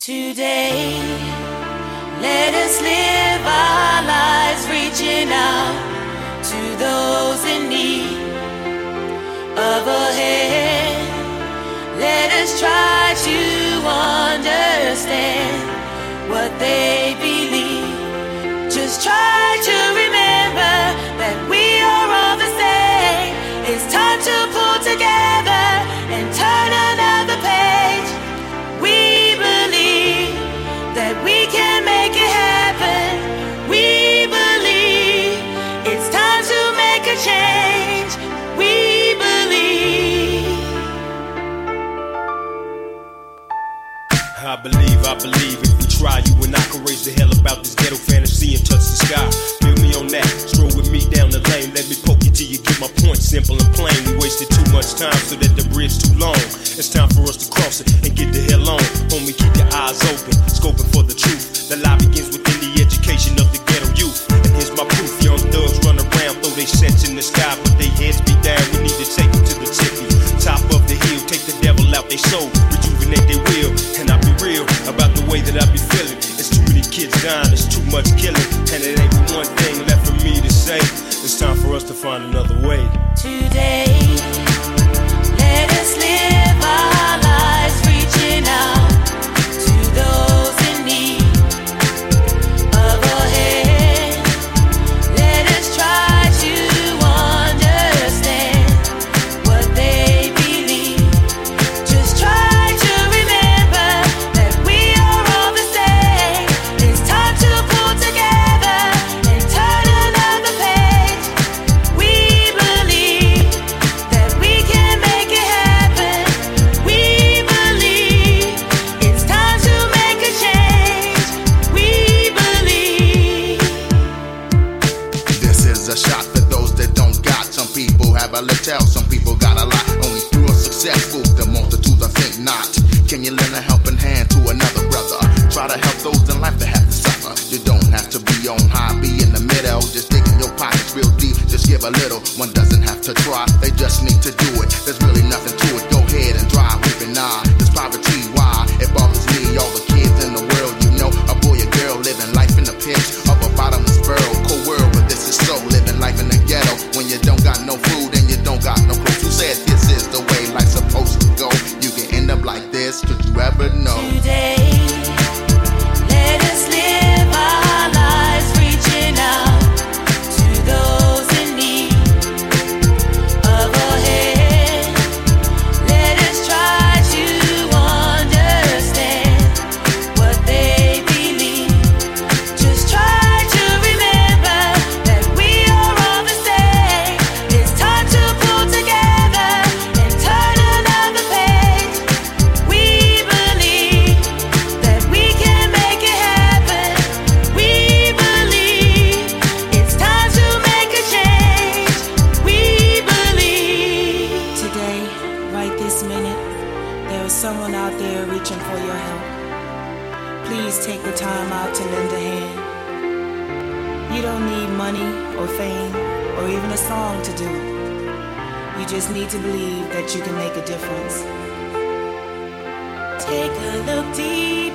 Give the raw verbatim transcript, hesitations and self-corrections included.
Today, let us live our lives reaching out to those in need of a hand. Let us try to understand what they believe. Just try to remember that we are all the same. It's time to pull together and turn another page. We believe that we can make it happen. We believe it's time to make a change. We believe. I believe, I believe if we try, you and I can raise the hell about this ghetto fantasy and touch the sky. Feel me on that, stroll with me down the lane. Let me poke you till you get my point simple and plain. We wasted too much time so that the bridge too long. It's time for us to cross it and get the hell on. Homie, keep your eyes open, scoping for the truth. The lie begins within the education of the ghetto youth. And here's my proof, young thugs run around, throw they sets in the sky, but they heads be down. We need to take them to the tippy top of the hill, take the devil out they soul, rejuvenate their will. And I be real about the way that I be feeling. It's too many kids dying, it's too much killing, and it ain't one thing left for me to say. It's time for us to find another way. Today, let us live our lives reaching out to those in need of a hand. Let us try to understand what they believe. Just try to remember that we are all the same. It's time to pull together and turn another page. We believe that we can make it happen. We believe it's time to make a change. We believe. This is a shot for those that don't got. Some people have a little, some people got a lot. Only few are successful, the multitudes I think not. Can you lend a helping hand to another brother? Try to help those in life that have to suffer. You don't have to be on high, be in the middle. Just dig in your pockets real deep, just give a little. One doesn't have to try, they just need to do it. There's really nothing to it, go ahead and drive, weeping nah. It's poverty, why? It bothers me, all the kids in the world, you know. A boy, a girl, living life in the pitch of a bottomless barrel. Cold world, but this is so, living life in the ghetto. When you don't got no food and you don't got no clothes. Who said this is the way life's supposed to go? You can end up like this, could you ever know? Today, let us live our lives reaching out to those in need of a hand. Let us try to understand what they believe. Just try to remember that we are all the same. It's time to pull together and turn another page. We believe that we can make it happen. We believe it's time to make a change. We believe. Today, right this minute, there is someone out there reaching for your help. Please take the time out to lend a hand. You don't need money or fame or even a song to do it. You just need to believe that you can make a difference. Take a look deep